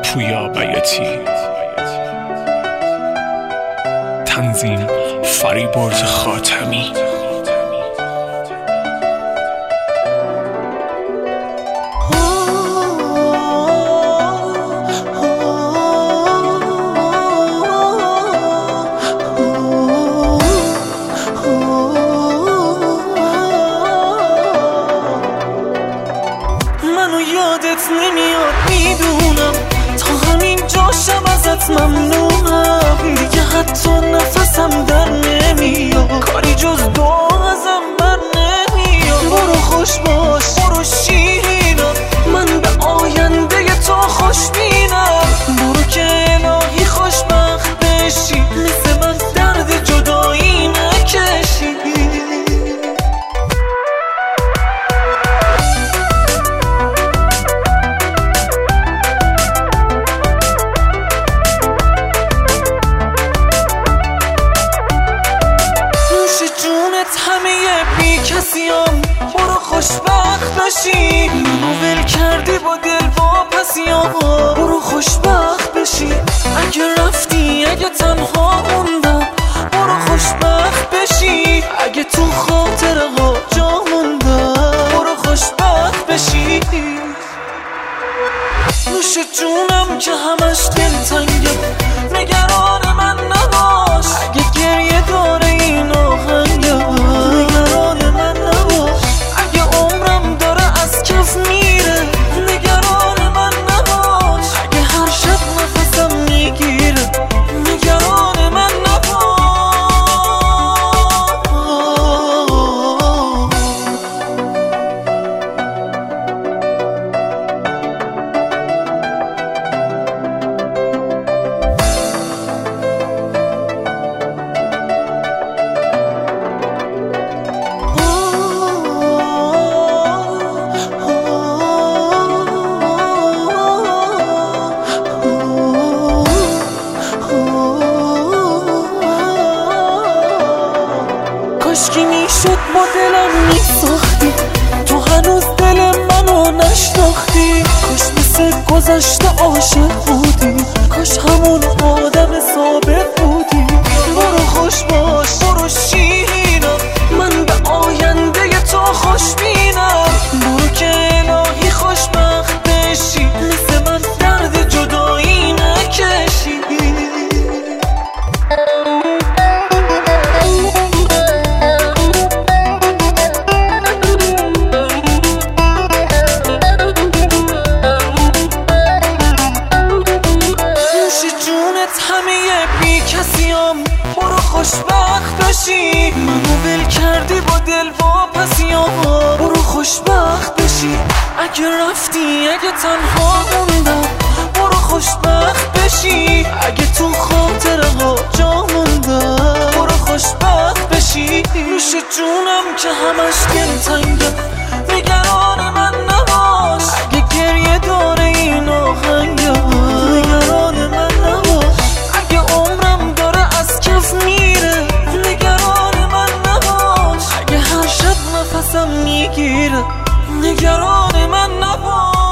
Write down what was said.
پویا بیاتی، تنظیم فریبرز خاتمی. منو یادت نمیاد میدونم، تا همین جاشم ازت ممنونم. دیگه حتی نفسم در نمیاد، کاری جز دعا ازم بر نمیاد. برو خوش باش، برو شیرینم، من به آینده تو خوشبینم. برو که الهی خوشبخت بشی، مثل من درد جدایی نکشی. همه بی کسیام، برو خوشبخت بشی. منو ول کردی با دل واپسیام، برو خوشبخت بشی. اگه رفتی، اگه تنها موندم، برو خوشبخت بشی. اگه تو خاطره ها جا موندم، برو خوشبخت بشی. نوش جونم که همش دلتنگه، نگران من نباش. اگه گریه داره این آهنگه، نگران من نباش. اگه عمرم داره از کف میره، نگران من نباش. اگه هر شب نفسم میگیره، نگران من نباش. کاشکی میشد با دلم میساختی، تو هنوز دل منو نشناختی. کاش مثل گذشته عاشق بودی، کاش همون آدم ثابت بودی. برو خوش باش، برو شیرینم، من به آینده تو خوشبینم. برو که الهی خوشبخت بشی، مثل من درد جدایی نکشی. همه بی کسیام، برو خوشبخت بشی. منو ول کردی با دل واپسیام، برو خوشبخت بشی. اگه رفتی، اگه تنها موندم، برو خوشبخت بشی. اگه تو خاطره ها جا موندم، برو خوشبخت بشی. نوش جونم که همش دلتنگه، نگران من نباش. اگه گریه داره این آهنگه، نگران من نباش. اگه عمرم داره از کف میره، نگران من نباش. اگه هر شب نفسم میگیره، نگران من نباش.